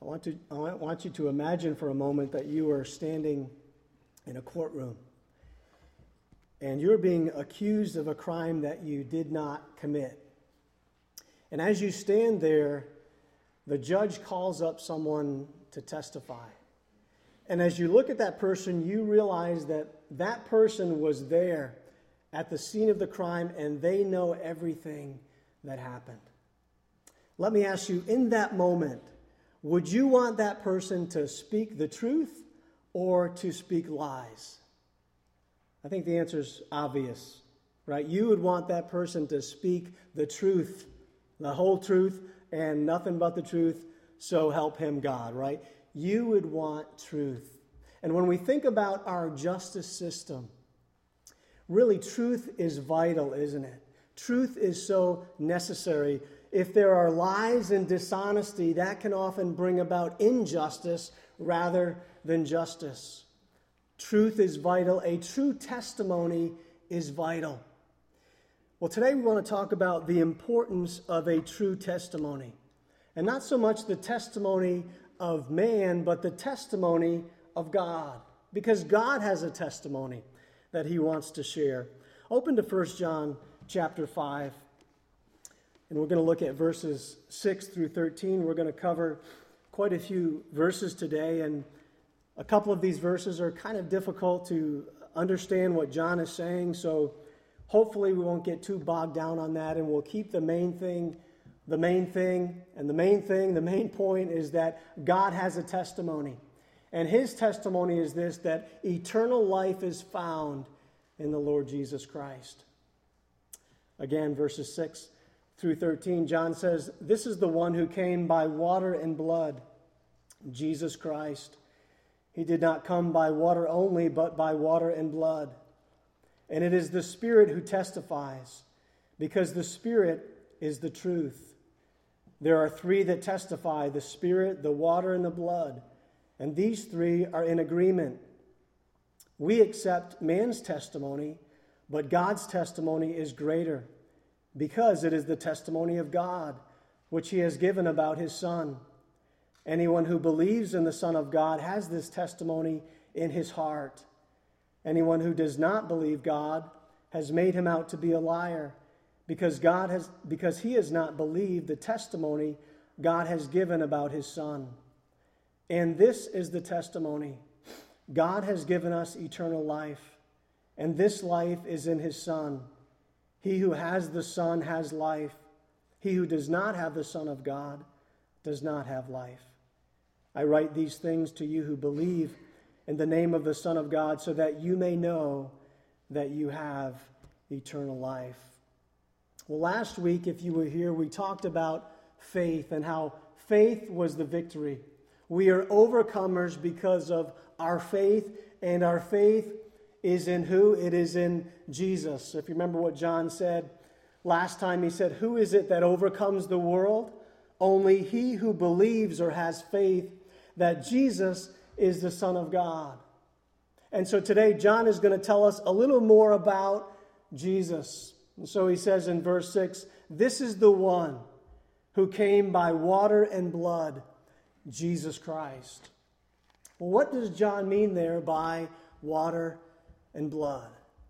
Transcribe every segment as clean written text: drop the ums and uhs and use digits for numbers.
I want you to imagine for a moment that you are standing in a courtroom and you're being accused of a crime that you did not commit. And as you stand there, the judge calls up someone to testify. And as you look at that person, you realize that that person was there at the scene of the crime and they know everything that happened. Let me ask you, in that moment, would you want that person to speak the truth or to speak lies? I think the answer is obvious, right? You would want that person to speak the truth, the whole truth, and nothing but the truth, so help him God, right? You would want truth. And when we think about our justice system, really truth is vital, isn't it? Truth is so necessary. If there are lies and dishonesty, that can often bring about injustice rather than justice. Truth is vital. A true testimony is vital. Well, today we want to talk about the importance of a true testimony. And not so much the testimony of man, but the testimony of God. Because God has a testimony that he wants to share. Open to 1 John chapter 5. And we're going to look at verses 6 through 13. We're going to cover quite a few verses today. And a couple of these verses are kind of difficult to understand what John is saying. So hopefully we won't get too bogged down on that. And we'll keep the main thing. And the main point is that God has a testimony. And his testimony is this, that eternal life is found in the Lord Jesus Christ. Again, verses 6 through 13, John says, "This is the one who came by water and blood, Jesus Christ. He did not come by water only, but by water and blood. And it is the Spirit who testifies, because the Spirit is the truth. There are three that testify, the Spirit, the water, and the blood. And these three are in agreement. We accept man's testimony, but God's testimony is greater, because it is the testimony of God, which he has given about his Son. Anyone who believes in the Son of God has this testimony in his heart. Anyone who does not believe God has made him out to be a liar, because he has not believed the testimony God has given about his Son. And this is the testimony. God has given us eternal life, and this life is in his Son. He who has the Son has life. He who does not have the Son of God does not have life. I write these things to you who believe in the name of the Son of God, so that you may know that you have eternal life." Well, last week, if you were here, we talked about faith and how faith was the victory. We are overcomers because of our faith, and our faith is in who? It is in Jesus. If you remember what John said last time, he said, "Who is it that overcomes the world? Only he who believes or has faith that Jesus is the Son of God." And so today, John is going to tell us a little more about Jesus. And so he says in verse 6, "This is the one who came by water and blood, Jesus Christ." Well, what does John mean there by water and blood?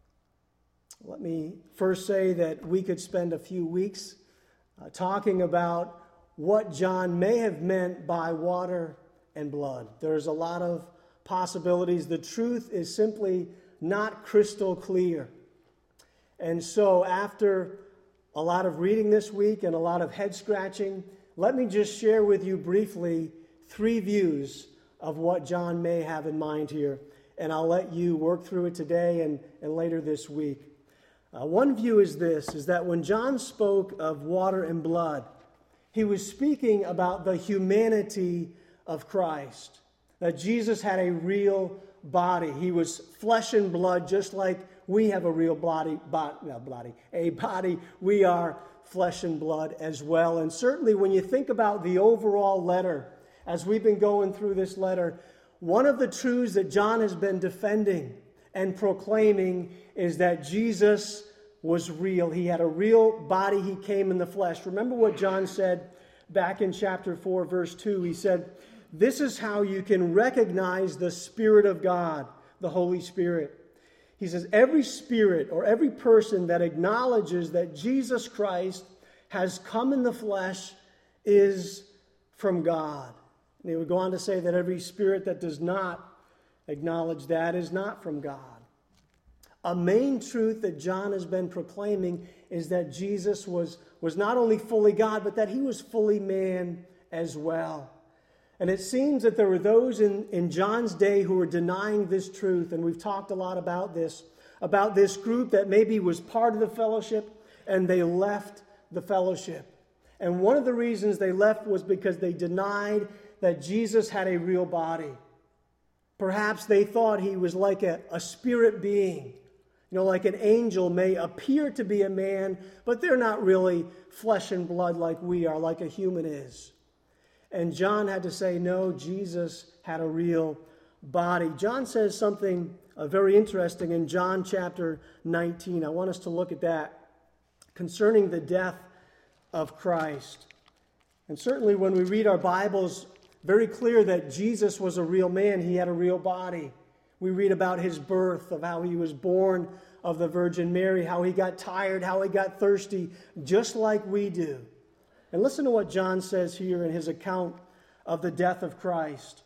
Let me first say that we could spend a few weeks talking about what John may have meant by water and blood. There's a lot of possibilities. The truth is simply not crystal clear. And so after a lot of reading this week and a lot of head scratching, let me just share with you briefly three views of what John may have in mind here. And I'll let you work through it today and later this week. One view is this, is that when John spoke of water and blood, he was speaking about the humanity of Christ. That Jesus had a real body. He was flesh and blood, just like we have a real body. We are flesh and blood as well. And certainly when you think about the overall letter, as we've been going through this letter, one of the truths that John has been defending and proclaiming is that Jesus was real. He had a real body. He came in the flesh. Remember what John said back in chapter 4, verse 2. He said, This is how you can recognize the Spirit of God, the Holy Spirit. He says, every spirit or every person that acknowledges that Jesus Christ has come in the flesh is from God. And he would go on to say that every spirit that does not acknowledge that is not from God. A main truth that John has been proclaiming is that Jesus was not only fully God, but that he was fully man as well. And it seems that there were those in John's day who were denying this truth, and we've talked a lot about this group that maybe was part of the fellowship, and they left the fellowship. And one of the reasons they left was because they denied that Jesus had a real body. Perhaps they thought he was like a spirit being. Like an angel may appear to be a man, but they're not really flesh and blood like we are, like a human is. And John had to say, no, Jesus had a real body. John says something very interesting in John chapter 19. I want us to look at that concerning the death of Christ. And certainly when we read our Bibles, very clear that Jesus was a real man. He had a real body. We read about his birth, of how he was born of the Virgin Mary, how he got tired, how he got thirsty, just like we do. And listen to what John says here in his account of the death of Christ.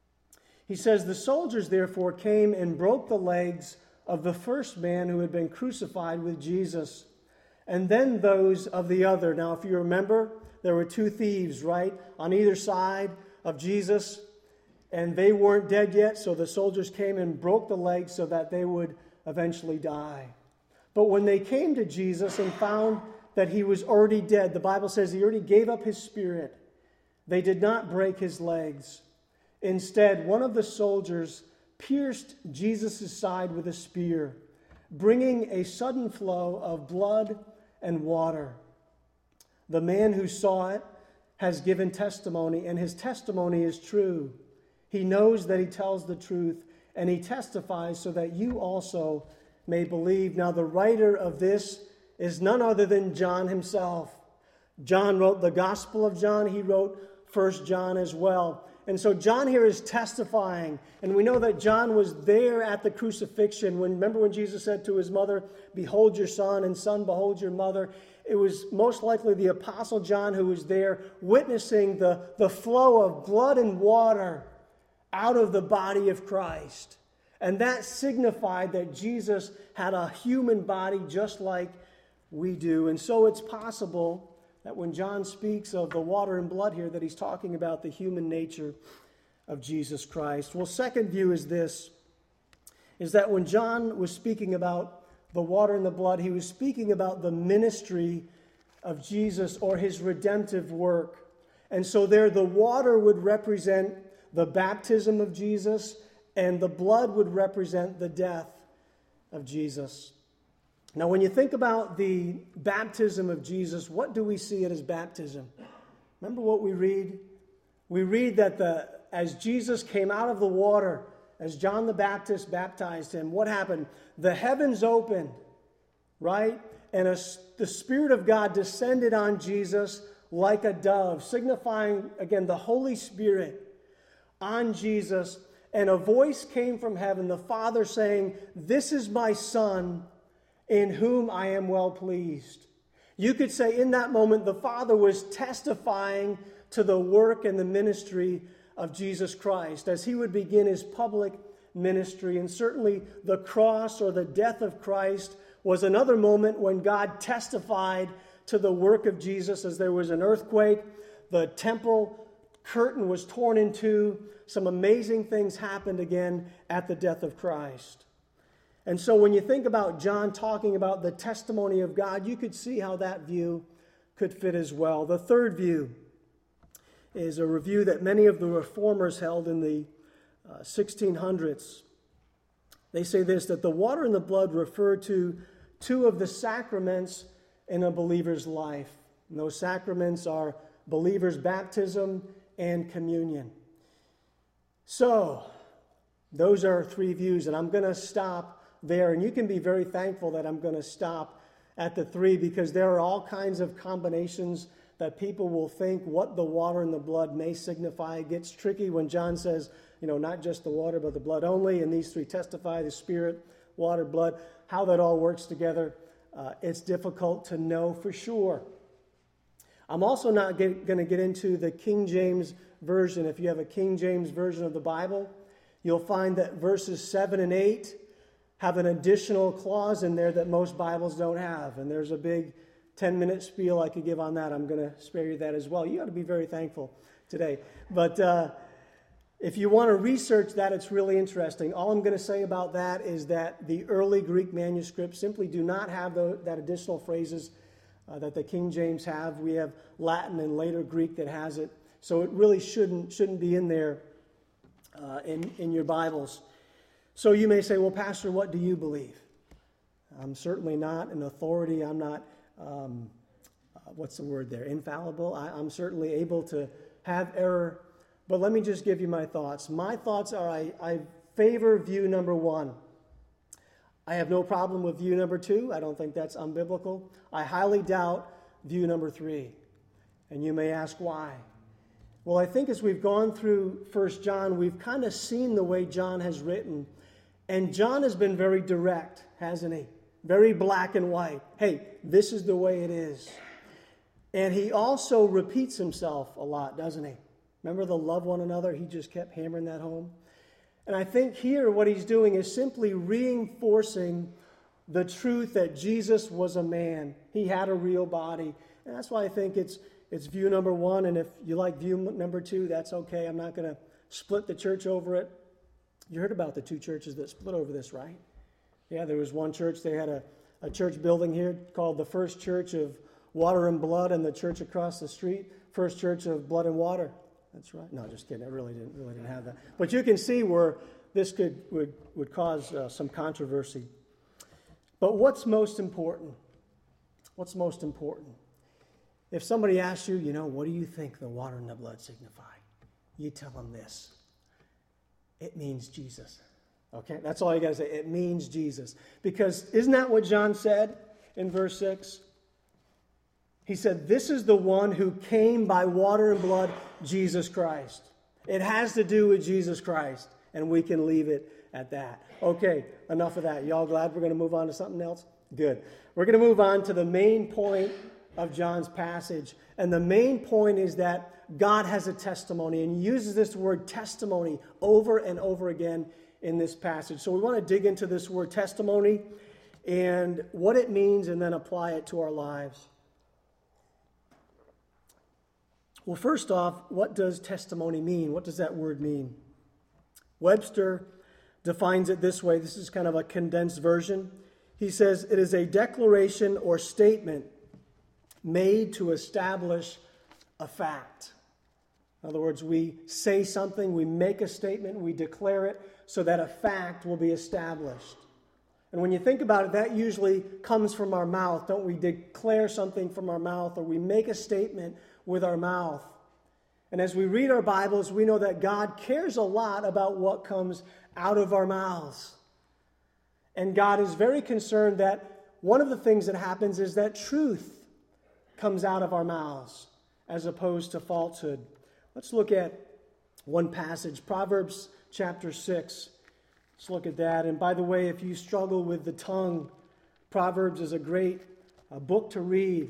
He says, the soldiers therefore came and broke the legs of the first man who had been crucified with Jesus, and then those of the other. Now, if you remember, there were two thieves, right, on either side of Jesus, and they weren't dead yet, so the soldiers came and broke the legs so that they would eventually die. But when they came to Jesus and found that he was already dead, the Bible says he already gave up his spirit, they did not break his legs. Instead, one of the soldiers pierced Jesus' side with a spear, bringing a sudden flow of blood and water. The man who saw it has given testimony, and his testimony is true. He knows that he tells the truth, and he testifies so that you also may believe. Now, the writer of this is none other than John himself. John wrote the Gospel of John. He wrote 1 John as well. And so John here is testifying. And we know that John was there at the crucifixion. Remember when Jesus said to his mother, behold your son, and son, behold your mother. It was most likely the Apostle John who was there witnessing the flow of blood and water out of the body of Christ. And that signified that Jesus had a human body just like we do. And so it's possible that when John speaks of the water and blood here, that he's talking about the human nature of Jesus Christ. Well, second view is this, is that when John was speaking about the water and the blood, he was speaking about the ministry of Jesus or his redemptive work. And so there the water would represent the baptism of Jesus, and the blood would represent the death of Jesus. Now, when you think about the baptism of Jesus, what do we see at his baptism? Remember what we read? We read that as Jesus came out of the water, as John the Baptist baptized him, what happened? The heavens opened, right? And the Spirit of God descended on Jesus like a dove, signifying, again, the Holy Spirit on Jesus. And a voice came from heaven, the Father saying, this is my Son, in whom I am well pleased. You could say in that moment, the Father was testifying to the work and the ministry of Jesus Christ as he would begin his public ministry. And certainly the cross or the death of Christ was another moment when God testified to the work of Jesus as there was an earthquake. The temple curtain was torn in two. Some amazing things happened again at the death of Christ. And so when you think about John talking about the testimony of God, you could see how that view could fit as well. The third view is a review that many of the reformers held in the 1600s. They say this, that the water and the blood refer to two of the sacraments in a believer's life. And those sacraments are believer's baptism and communion. So, those are three views, and I'm going to stop there. And you can be very thankful that I'm going to stop at the three, because there are all kinds of combinations that people will think what the water and the blood may signify. It gets tricky when John says, not just the water, but the blood only. And these three testify, the Spirit, water, blood, how that all works together. It's difficult to know for sure. I'm also not going to get into the King James Version. If you have a King James Version of the Bible, you'll find that verses 7 and 8 have an additional clause in there that most Bibles don't have. And there's a big 10-minute spiel I could give on that. I'm going to spare you that as well. You ought to be very thankful today. But if you want to research that, it's really interesting. All I'm going to say about that is that the early Greek manuscripts simply do not have that additional phrases that the King James have. We have Latin and later Greek that has it. So it really shouldn't be in there in your Bibles. So you may say, well, Pastor, what do you believe? I'm certainly not an authority. I'm not, infallible. I'm certainly able to have error. But let me just give you my thoughts. My thoughts are I favor view number 1. I have no problem with view number 2. I don't think that's unbiblical. I highly doubt view number 3. And you may ask why. Well, I think as we've gone through 1 John, we've kind of seen the way John has written. And John has been very direct, hasn't he? Very black and white. Hey, this is the way it is. And he also repeats himself a lot, doesn't he? Remember the love one another? He just kept hammering that home. And I think here what he's doing is simply reinforcing the truth that Jesus was a man. He had a real body. And that's why I think it's view number 1. And if you like view number 2, that's okay. I'm not going to split the church over it. You heard about the 2 churches that split over this, right? Yeah, there was one church. They had a church building here called the First Church of Water and Blood, and the church across the street, First Church of Blood and Water. That's right. No, just kidding. I really didn't have that. But you can see where this would cause some controversy. But what's most important? What's most important? If somebody asks you, what do you think the water and the blood signify? You tell them this. It means Jesus. Okay? That's all you got to say. It means Jesus. Because isn't that what John said in verse 6? He said, this is the one who came by water and blood, Jesus Christ. It has to do with Jesus Christ, and we can leave it at that. Okay, enough of that. Y'all glad we're going to move on to something else? Good. We're going to move on to the main point of John's passage, and the main point is that God has a testimony, and he uses this word testimony over and over again in this passage. So we want to dig into this word testimony and what it means and then apply it to our lives. Well, first off, what does testimony mean? What does that word mean? Webster defines it this way. This is kind of a condensed version. He says, it is a declaration or statement made to establish a fact. In other words, we say something, we make a statement, we declare it so that a fact will be established. And when you think about it, that usually comes from our mouth. Don't we declare something from our mouth, or we make a statement with our mouth? And as we read our Bibles, we know that God cares a lot about what comes out of our mouths. And God is very concerned that one of the things that happens is that truth comes out of our mouths as opposed to falsehood. Let's look at one passage, Proverbs chapter 6. Let's look at that. And by the way, if you struggle with the tongue, Proverbs is a great book to read.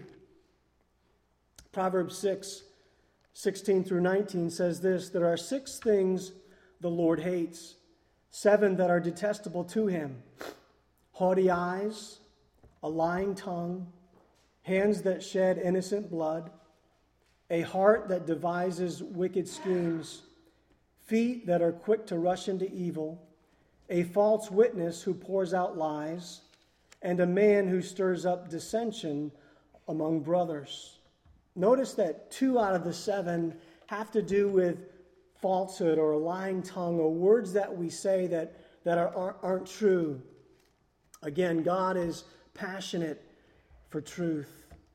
Proverbs 6:16 through 19 says this: there are 6 things the Lord hates, 7 that are detestable to him: haughty eyes, a lying tongue, hands that shed innocent blood, a heart that devises wicked schemes, feet that are quick to rush into evil, a false witness who pours out lies, and a man who stirs up dissension among brothers. Notice that 2 out of the 7 have to do with falsehood or a lying tongue or words that we say that aren't true. Again, God is passionate for truth.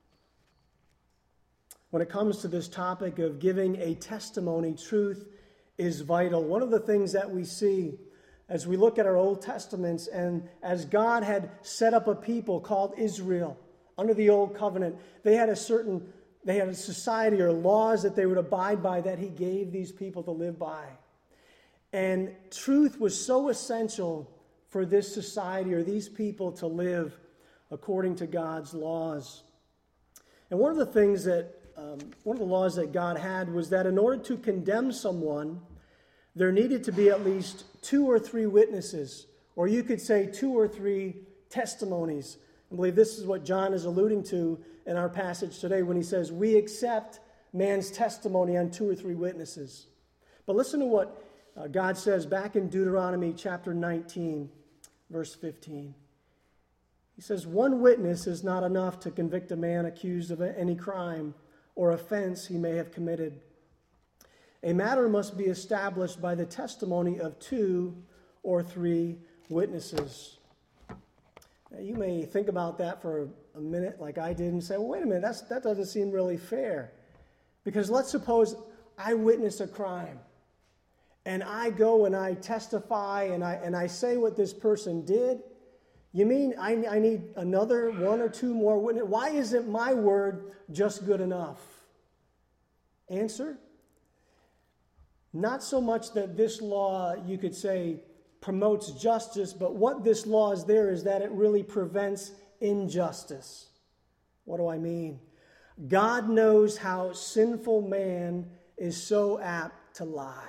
When it comes to this topic of giving a testimony, truth is vital. One of the things that we see as we look at our Old Testaments, and as God had set up a people called Israel under the Old Covenant, they had a certain They had a society or laws that they would abide by that he gave these people to live by. And truth was so essential for this society or these people to live according to God's laws. And one of the laws that God had was that in order to condemn someone, there needed to be at least 2 or 3 witnesses, or you could say 2 or 3 testimonies. I believe this is what John is alluding to in our passage today when he says, we accept man's testimony on 2 or 3 witnesses. But listen to what God says back in Deuteronomy chapter 19, verse 15. He says, one witness is not enough to convict a man accused of any crime or offense he may have committed. A matter must be established by the testimony of 2 or 3 witnesses. Now, you may think about that for a minute like I did and say, well, wait a minute, that doesn't seem really fair. Because let's suppose I witness a crime. And I go and I testify and I say what this person did. You mean I need another 1 or 2 more witnesses? Why isn't my word just good enough? Answer? Not so much that this law, you could say, promotes justice, but what this law is there is that it really prevents injustice. What do I mean? God knows how sinful man is so apt to lie.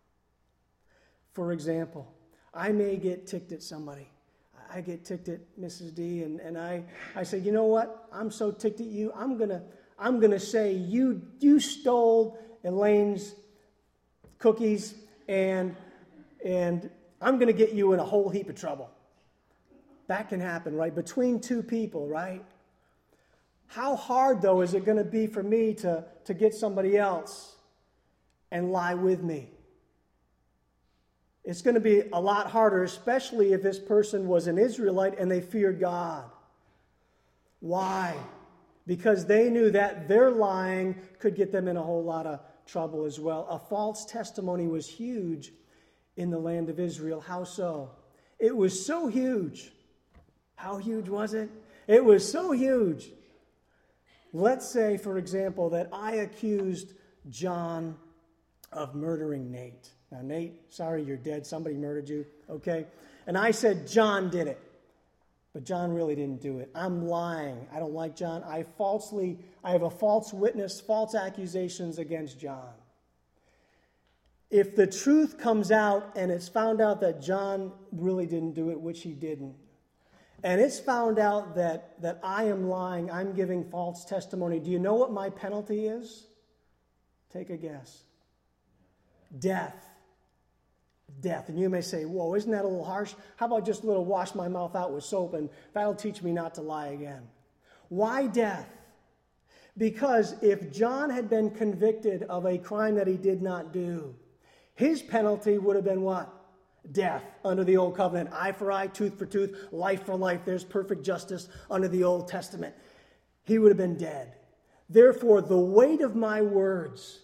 For example, I may get ticked at somebody. I get ticked at Mrs. D, and I say, you know what? I'm so ticked at you. I'm gonna say you stole Elaine's cookies, and I'm gonna get you in a whole heap of trouble. That can happen, right? Between 2 people, right? How hard, though, is it going to be for me to get somebody else and lie with me? It's going to be a lot harder, especially if this person was an Israelite and they feared God. Why? Because they knew that their lying could get them in a whole lot of trouble as well. A false testimony was huge in the land of Israel. How so? It was so huge. How huge was it? It was so huge. Let's say, for example, that I accused John of murdering Nate. Now, Nate, sorry you're dead. Somebody murdered you, okay? And I said John did it. But John really didn't do it. I'm lying. I don't like John. I have a false witness, false accusations against John. If the truth comes out and it's found out that John really didn't do it, which he didn't, and it's found out that I am lying, I'm giving false testimony, do you know what my penalty is? Take a guess. Death. Death. And you may say, whoa, isn't that a little harsh? How about just a little wash my mouth out with soap and that'll teach me not to lie again? Why death? Because if John had been convicted of a crime that he did not do, his penalty would have been what? Death under the Old Covenant. Eye for eye, tooth for tooth, life for life. There's perfect justice under the Old Testament. He would have been dead. Therefore, the weight of my words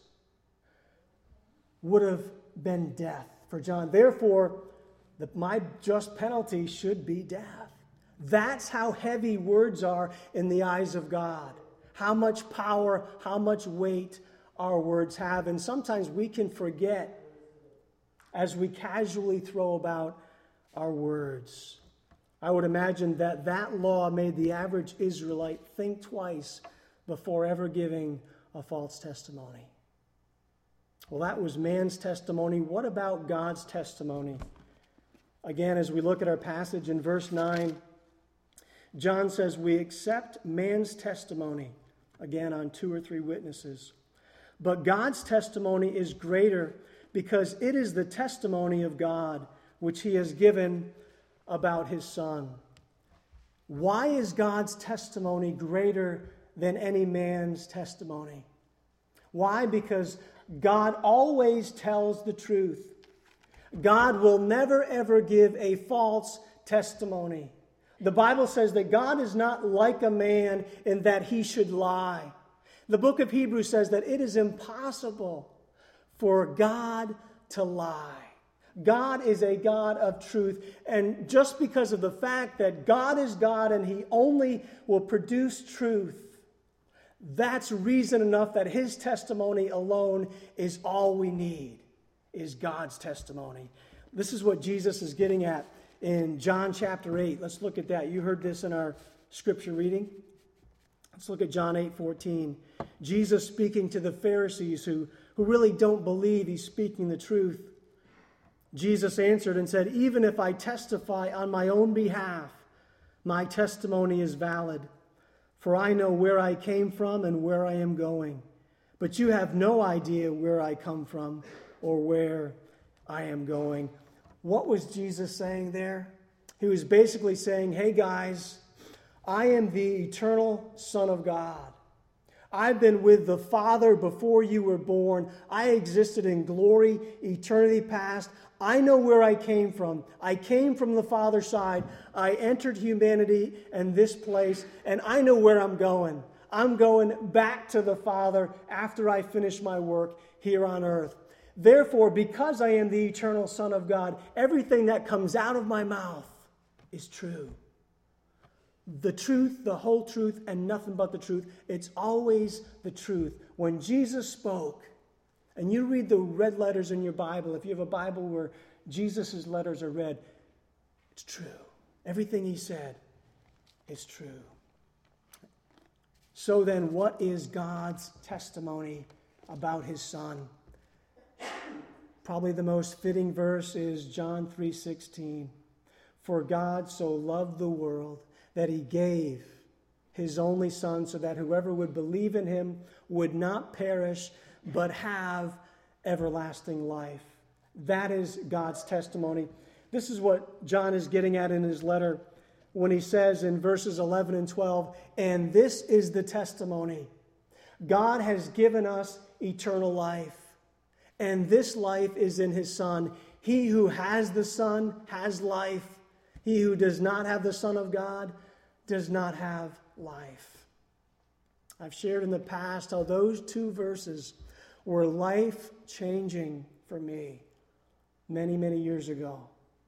would have been death for John. Therefore, my just penalty should be death. That's how heavy words are in the eyes of God. How much power, how much weight our words have. And sometimes we can forget as we casually throw about our words. I would imagine that law made the average Israelite think twice before ever giving a false testimony. Well, that was man's testimony. What about God's testimony? Again, as we look at our passage in verse 9, John says we accept man's testimony, again on 2 or 3 witnesses. But God's testimony is greater because it is the testimony of God which he has given about his Son. Why is God's testimony greater than any man's testimony? Why? Because God always tells the truth. God will never ever give a false testimony. The Bible says that God is not like a man in that he should lie. The book of Hebrews says that it is impossible for God to lie. God is a God of truth. And just because of the fact that God is God and he only will produce truth, That's reason enough that his testimony alone is all we need, is God's testimony. This is what Jesus is getting at in John chapter 8. Let's look at that. You heard this in our scripture reading. Let's look at John 8:14. Jesus speaking to the Pharisees who really don't believe he's speaking the truth. Jesus answered and said, "Even if I testify on my own behalf, my testimony is valid. For I know where I came from and where I am going. But you have no idea where I come from or where I am going." What was Jesus saying there? He was basically saying, hey guys, I am the eternal Son of God. I've been with the Father before you were born. I existed in glory, eternity past. I know where I came from. I came from the Father's side. I entered humanity and this place, and I know where I'm going. I'm going back to the Father after I finish my work here on earth. Therefore, because I am the eternal Son of God, everything that comes out of my mouth is true. The truth, the whole truth, and nothing but the truth. It's always the truth. When Jesus spoke, and you read the red letters in your Bible, if you have a Bible where Jesus' letters are red, it's true. Everything he said is true. So then, what is God's testimony about his Son? Probably the most fitting verse is John 3:16. For God so loved the world that he gave his only Son, so that whoever would believe in him would not perish, but have everlasting life. That is God's testimony. This is what John is getting at in his letter when he says in verses 11 and 12, "And this is the testimony. God has given us eternal life, and this life is in his Son. He who has the Son has life. He who does not have the Son of God does not have life." I've shared in the past how those two verses were life-changing for me many, many years ago.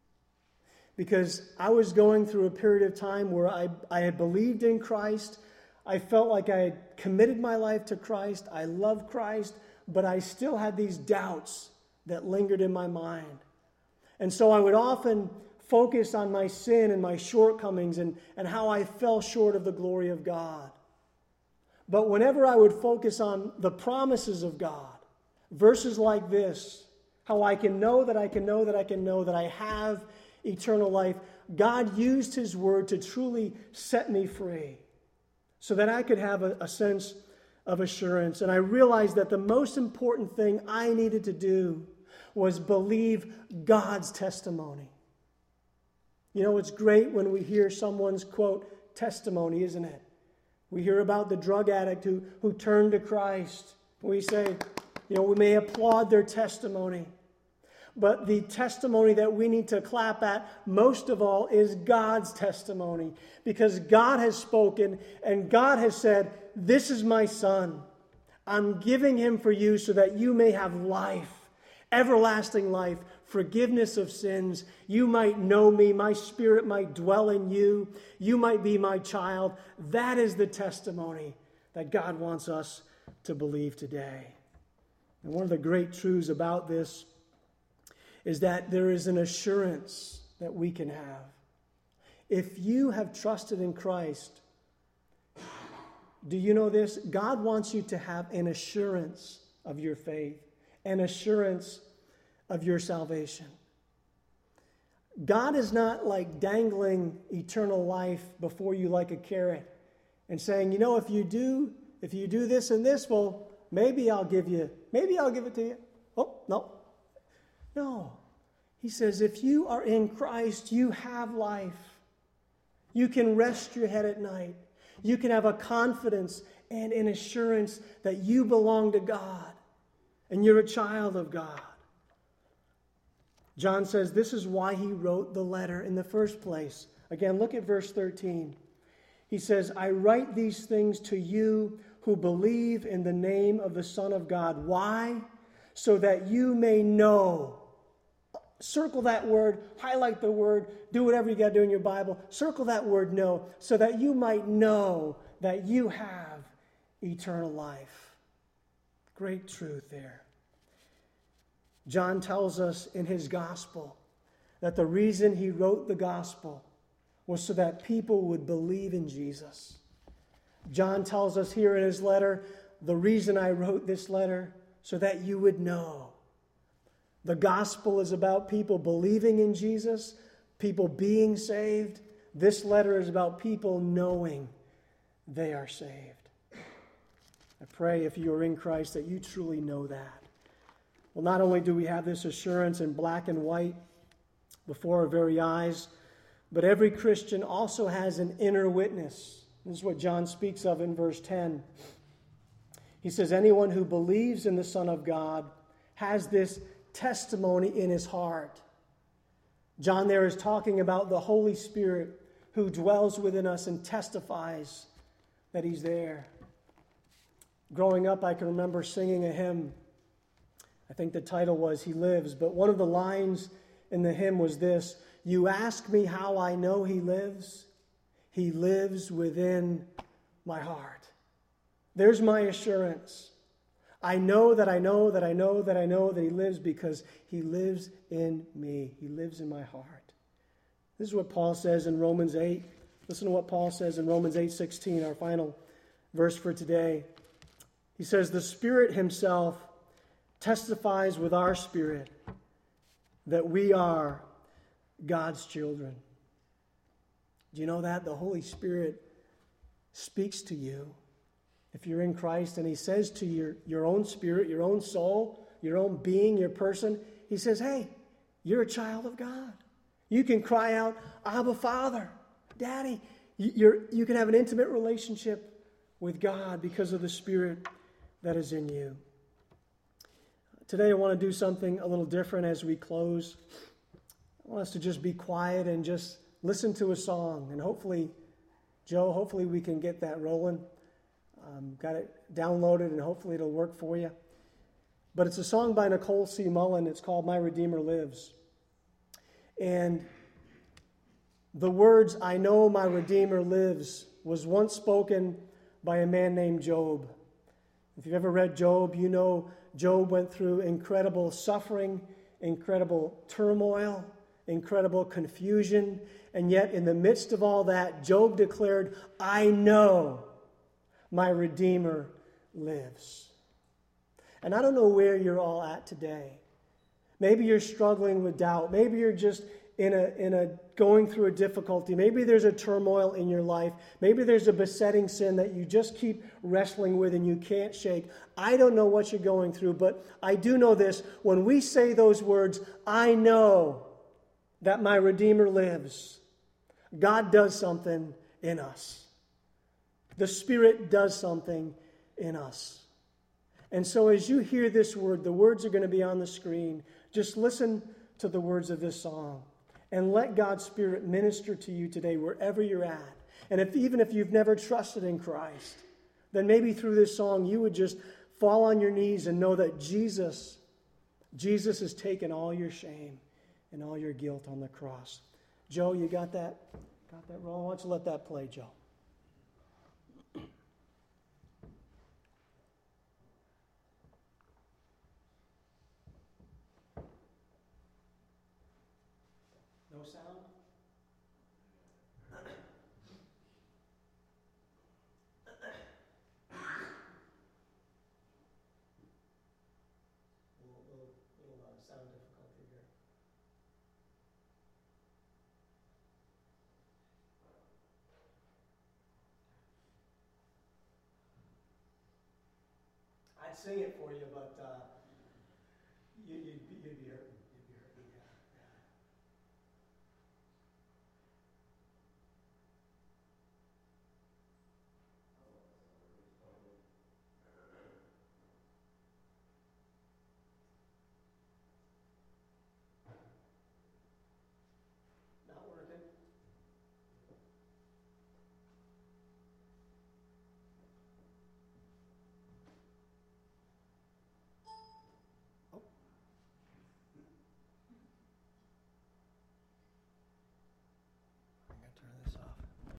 Because I was going through a period of time where I had believed in Christ. I felt like I had committed my life to Christ. I loved Christ, but I still had these doubts that lingered in my mind. And so I would often focus on my sin and my shortcomings and how I fell short of the glory of God. But whenever I would focus on the promises of God, verses like this, how I can know that I can know that I can know that I have eternal life, God used his word to truly set me free so that I could have a sense of assurance. And I realized that the most important thing I needed to do was believe God's testimony. You know, it's great when we hear someone's, quote, testimony, isn't it? We hear about the drug addict who turned to Christ. We say, you know, we may applaud their testimony. But the testimony that we need to clap at most of all is God's testimony. Because God has spoken and God has said, "This is my Son. I'm giving him for you so that you may have life, everlasting life, forgiveness of sins. You might know me. My Spirit might dwell in you. You might be my child." That is the testimony that God wants us to believe today. And one of the great truths about this is that there is an assurance that we can have. If you have trusted in Christ, do you know this? God wants you to have an assurance of your faith, an assurance of your salvation. God is not like dangling eternal life before you like a carrot and saying, you know, if you do this and this, well, maybe I'll give it to you. Oh, no. No. He says, if you are in Christ, you have life. You can rest your head at night. You can have a confidence and an assurance that you belong to God and you're a child of God. John says this is why he wrote the letter in the first place. Again, look at verse 13. He says, "I write these things to you who believe in the name of the Son of God." Why? So that you may know. Circle that word, highlight the word, do whatever you got to do in your Bible. Circle that word know, so that you might know that you have eternal life. Great truth there. John tells us in his gospel that the reason he wrote the gospel was so that people would believe in Jesus. John tells us here in his letter, the reason I wrote this letter, so that you would know. The gospel is about people believing in Jesus, people being saved. This letter is about people knowing they are saved. I pray if you are in Christ that you truly know that. Well, not only do we have this assurance in black and white before our very eyes, but every Christian also has an inner witness. This is what John speaks of in verse 10. He says, anyone who believes in the Son of God has this testimony in his heart. John there is talking about the Holy Spirit who dwells within us and testifies that he's there. Growing up, I can remember singing a hymn. I think the title was He Lives, but one of the lines in the hymn was this: you ask me how I know He lives. He lives within my heart. There's my assurance. I know that I know that I know that I know that He lives because He lives in me. He lives in my heart. This is what Paul says in Romans 8. Listen to what Paul says in Romans 8:16, our final verse for today. He says, the Spirit Himself testifies with our spirit that we are God's children. Do you know that? The Holy Spirit speaks to you if you're in Christ, and He says to your own spirit, your own soul, your own being, your person, He says, hey, you're a child of God. You can cry out, Abba, Father, Daddy. You can have an intimate relationship with God because of the Spirit that is in you. Today I want to do something a little different as we close. I want us to just be quiet and just listen to a song. And hopefully, Joe, we can get that rolling. Got it downloaded and hopefully it'll work for you. But it's a song by Nicole C. Mullen. It's called My Redeemer Lives. And the words, I know my Redeemer lives, was once spoken by a man named Job. If you've ever read Job, you know Job went through incredible suffering, incredible turmoil, incredible confusion. And yet in the midst of all that, Job declared, I know my Redeemer lives. And I don't know where you're all at today. Maybe you're struggling with doubt. Maybe you're just in a going through a difficulty. Maybe there's a turmoil in your life. Maybe there's a besetting sin that you just keep wrestling with and you can't shake. I don't know what you're going through, but I do know this. When we say those words, I know that my Redeemer lives, God does something in us. The Spirit does something in us. And so as you hear this word, the words are going to be on the screen. Just listen to the words of this song and let God's Spirit minister to you today wherever you're at. And even if you've never trusted in Christ, then maybe through this song you would just fall on your knees and know that Jesus has taken all your shame and all your guilt on the cross. Joe, you got that? Got that rolling? Why don't you let that play, Joe? No sound? little sound difficulty here. I'd sing it for you, but you'd be hurt.